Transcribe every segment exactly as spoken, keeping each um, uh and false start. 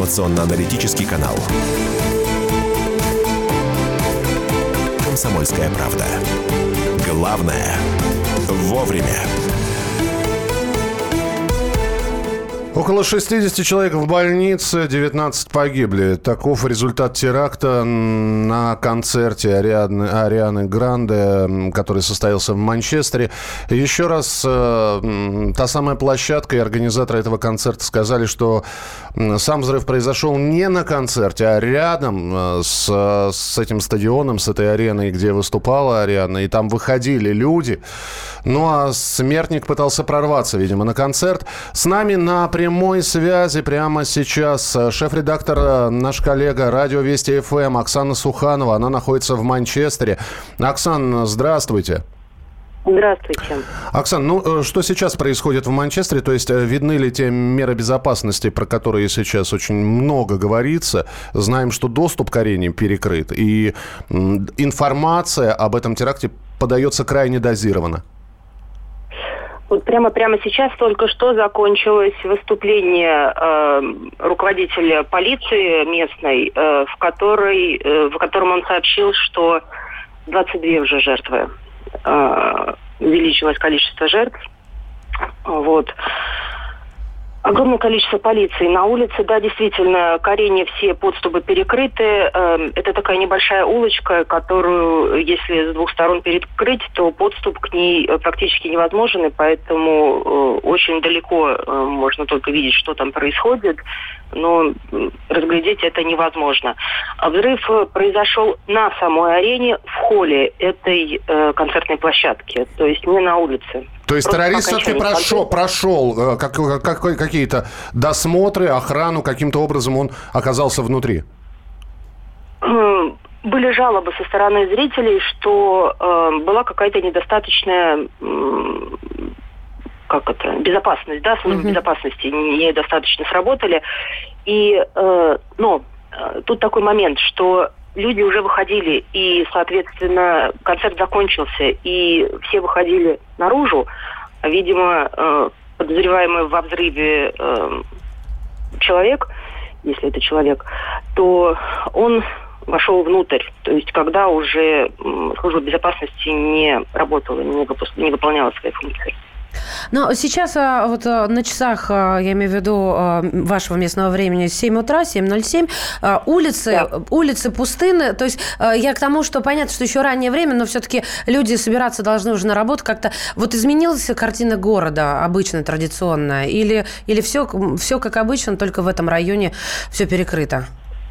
информационно-аналитический канал. «Комсомольская правда». Главное – вовремя. Около шестьдесят человек в больнице, девятнадцать погибли. Таков результат теракта на концерте Арианы, Арианы Гранде, который состоялся в Манчестере. Еще раз, та самая площадка и организаторы этого концерта сказали, что сам взрыв произошел не на концерте, а рядом с, с этим стадионом, с этой ареной, где выступала Ариана. И там выходили люди. Ну, а смертник пытался прорваться, видимо, на концерт. С нами на прямой связи прямо сейчас шеф-редактор, наш коллега Радио Вести ФМ Оксана Суханова. Она находится в Манчестере. Оксан, здравствуйте. Здравствуйте. Оксан, ну что сейчас происходит в Манчестере? То есть видны ли те меры безопасности, про которые сейчас очень много говорится? Знаем, что доступ к арене перекрыт. И информация об этом теракте подается крайне дозированно. Вот прямо прямо сейчас только что закончилось выступление э, руководителя полиции местной, э, в которой, э, в котором он сообщил, что двадцать две уже жертвы. Э, увеличилось количество жертв. Вот. Огромное количество полиции на улице. Да, действительно, к арене все подступы перекрыты. Это такая небольшая улочка, которую, если с двух сторон перекрыть, то подступ к ней практически невозможен, и поэтому очень далеко можно только видеть, что там происходит, но разглядеть это невозможно. Взрыв произошел на самой арене, в холле этой концертной площадки, то есть не на улице. То есть Просто террорист все-таки прошел, прошел как, как, какие-то досмотры, охрану, каким-то образом он оказался внутри? Были жалобы со стороны зрителей, что э, была какая-то недостаточная э, как это, безопасность, да, службы mm-hmm. безопасности недостаточно сработали. И, э, но э, тут такой момент, что люди уже выходили, и, соответственно, концерт закончился, и все выходили наружу. Видимо, э, подозреваемый во взрыве э, человек, если это человек, то он вошел внутрь. То есть, когда уже э, служба безопасности не работала, не, выпуск... не выполняла свои функции. Но сейчас вот на часах, я имею в виду вашего местного времени, семь утра, семь ноль семь, улицы, да. улицы пустынны. То есть я к тому, что понятно, что еще раннее время, но все-таки люди собираться должны уже на работу как-то. Вот изменилась картина города обычно, традиционная? Или, или все, все как обычно, только в этом районе все перекрыто?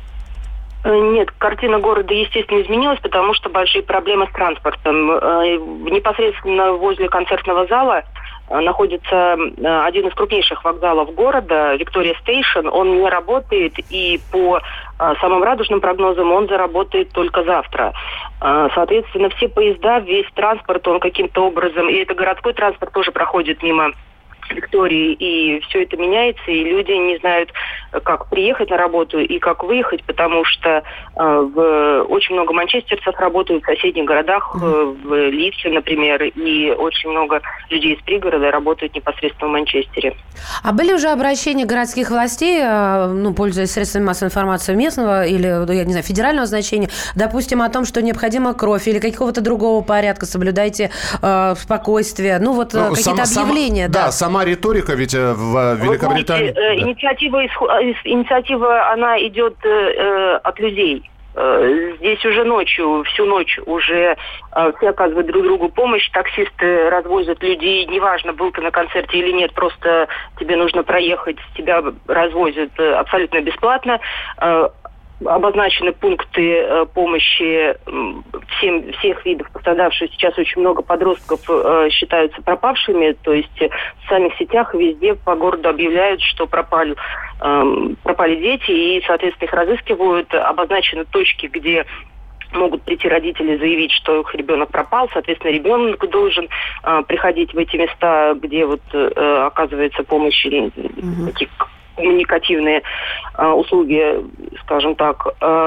Нет, картина города, естественно, изменилась, потому что большие проблемы с транспортом. Непосредственно возле концертного зала находится один из крупнейших вокзалов города, Виктория Стейшн. Он не работает, и по самым радужным прогнозам он заработает только завтра. Соответственно, все поезда, весь транспорт, он каким-то образом, и это городской транспорт тоже проходит мимо Виктории, и все это меняется, и люди не знают, как приехать на работу и как выехать, потому что э, в, очень много манчестерцев работают в соседних городах, э, в Лидсе, например, и очень много людей из пригорода работают непосредственно в Манчестере. А были уже обращения городских властей, э, ну, пользуясь средствами массовой информации местного или, я не знаю, федерального значения, допустим, о том, что необходима кровь или какого-то другого порядка, соблюдайте э, спокойствие, ну, вот ну, какие-то сама, объявления. Сама, да, да, сама риторика ведь в Великобритании. Вы знаете, да. инициатива, инициатива, она идет э, от людей. Э, здесь уже ночью, всю ночь уже э, все оказывают друг другу помощь. Таксисты развозят людей, неважно, был ты на концерте или нет, просто тебе нужно проехать, тебя развозят абсолютно бесплатно. Э, Обозначены пункты э, помощи э, всем, всех видов пострадавших. Сейчас очень много подростков э, считаются пропавшими. То есть в социальных сетях везде по городу объявляют, что пропали, э, пропали дети, и, соответственно, их разыскивают. Обозначены точки, где могут прийти родители, заявить, что их ребенок пропал. Соответственно, ребенок должен э, приходить в эти места, где вот э, оказывается помощь или mm-hmm. таких коммуникативные э, услуги, скажем так. Э,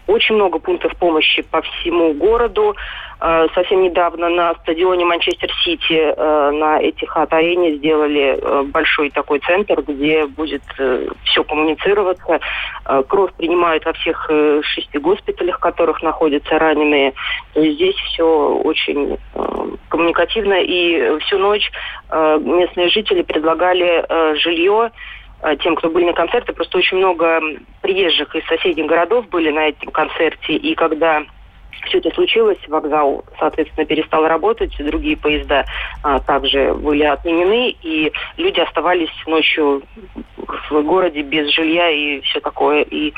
очень много пунктов помощи по всему городу. Совсем недавно на стадионе Манчестер-Сити на Этихад-арене сделали большой такой центр, где будет все коммуницироваться. Кровь принимают во всех шести госпиталях, в которых находятся раненые. Здесь все очень коммуникативно. И всю ночь местные жители предлагали жилье тем, кто были на концерте. Просто очень много приезжих из соседних городов были на этом концерте. И когда все это случилось, вокзал, соответственно, перестал работать, другие поезда а, также были отменены, и люди оставались ночью в городе без жилья и все такое. И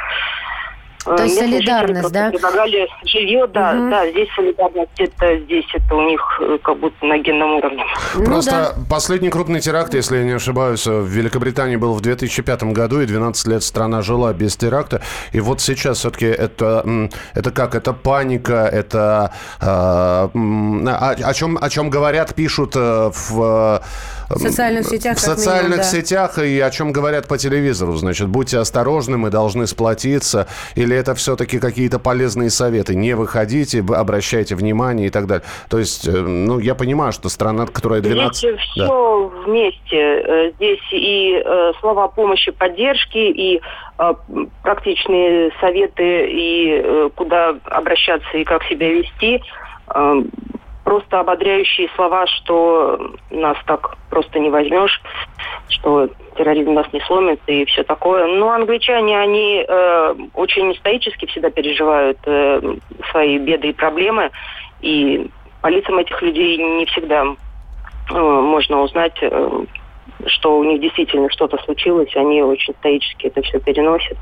То есть солидарность, да? Предлагали жилье, да, угу. да, здесь солидарность, это здесь это у них как будто на генном уровне. Просто ну, да. последний крупный теракт, если я не ошибаюсь, в Великобритании был в две тысячи пятом году, и двенадцать лет страна жила без теракта. И вот сейчас все-таки это, это как? Это паника, это э, о, о, чем, о чем говорят, пишут в... В социальных сетях. В социальных минимум, да. сетях и о чем говорят по телевизору. Значит, будьте осторожны, мы должны сплотиться. Или это все-таки какие-то полезные советы? Не выходите, обращайте внимание и так далее. То есть, ну, я понимаю, что страна, которая двенадцать... Здесь все да. вместе. Здесь и э, слова помощи, поддержки, и э, практичные советы, и э, куда обращаться, и как себя вести. Э, Просто ободряющие слова, что нас так просто не возьмешь, что терроризм нас не сломит и все такое. Но англичане, они э, очень стоически всегда переживают э, свои беды и проблемы. И по лицам этих людей не всегда э, можно узнать, э, что у них действительно что-то случилось. Они очень стоически это все переносят.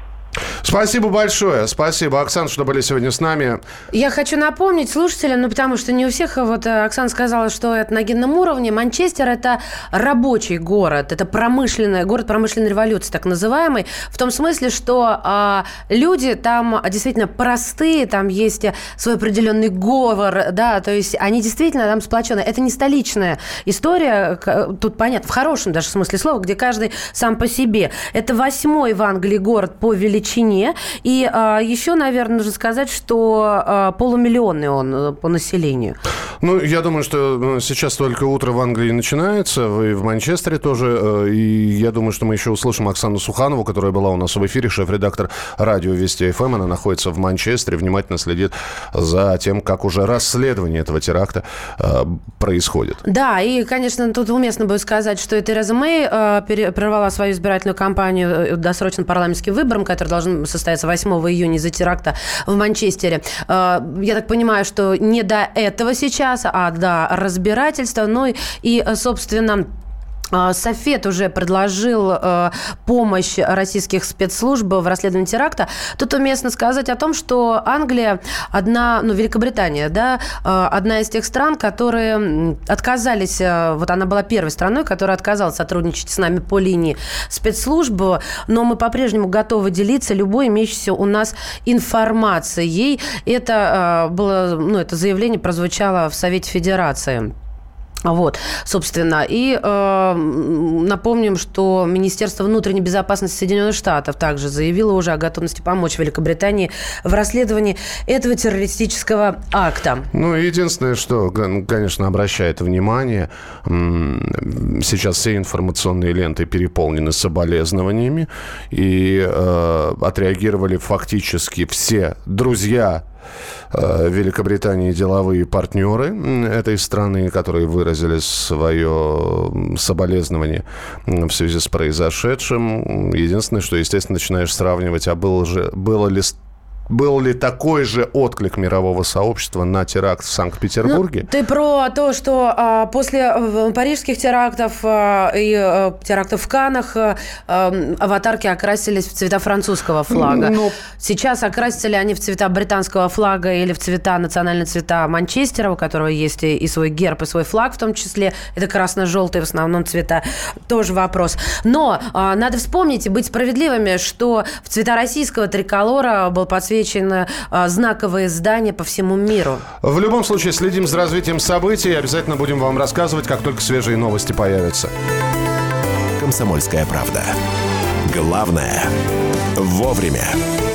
Спасибо большое. Спасибо, Оксана, что были сегодня с нами. Я хочу напомнить слушателям, ну, потому что не у всех, вот Оксана сказала, что это на генном уровне. Манчестер – это рабочий город, это промышленный, город промышленной революции, так называемый, в том смысле, что а, люди там действительно простые, там есть свой определенный говор, да, то есть они действительно там сплочены. Это не столичная история, тут понятно, в хорошем даже смысле слова, где каждый сам по себе. Это восьмой в Англии город по величине. И а, еще, наверное, нужно сказать, что а, полумиллионный он по населению. Ну, я думаю, что сейчас только утро в Англии начинается, и в Манчестере тоже. И я думаю, что мы еще услышим Оксану Суханову, которая была у нас в эфире, шеф-редактор радио Вести эф эм. Она находится в Манчестере, внимательно следит за тем, как уже расследование этого теракта э, происходит. Да, и, конечно, тут уместно будет сказать, что Тереза Мэй э, прервала свою избирательную кампанию досрочным парламентским выборам, который должен состоится восьмого июня из-за теракта в Манчестере. Я так понимаю, что не до этого сейчас, а до разбирательства. Ну и, собственно... Софет уже предложил э, помощь российских спецслужб в расследовании теракта. Тут уместно сказать о том, что Англия одна, ну, Великобритания, да, э, одна из тех стран, которые отказались, э, вот она была первой страной, которая отказалась сотрудничать с нами по линии спецслужб, но мы по-прежнему готовы делиться любой имеющейся у нас информацией. Это э, было, ну, это заявление прозвучало в Совете Федерации. Вот, собственно, и э, напомним, что Министерство внутренней безопасности Соединенных Штатов также заявило уже о готовности помочь Великобритании в расследовании этого террористического акта. Ну, единственное, что, конечно, обращает внимание, сейчас все информационные ленты переполнены соболезнованиями, и э, отреагировали фактически все друзья Великобритании, деловые партнеры этой страны, которые выразили свое соболезнование в связи с произошедшим. Единственное, что, естественно, начинаешь сравнивать, а было, же, было ли Был ли такой же отклик мирового сообщества на теракт в Санкт-Петербурге? Ну, ты про то, что а, после парижских терактов а, и а, терактов в Каннах а, аватарки окрасились в цвета французского флага. Но... Сейчас окрасятся ли они в цвета британского флага или в цвета, национальные цвета Манчестера, у которого есть и, и свой герб, и свой флаг в том числе. Это красно-желтые в основном цвета. Тоже вопрос. Но а, надо вспомнить и быть справедливыми, что в цвета российского триколора был подсвечен знаковые здания по всему миру. В любом случае, следим за развитием событий. Обязательно будем вам рассказывать, как только свежие новости появятся. «Комсомольская правда». Главное – вовремя.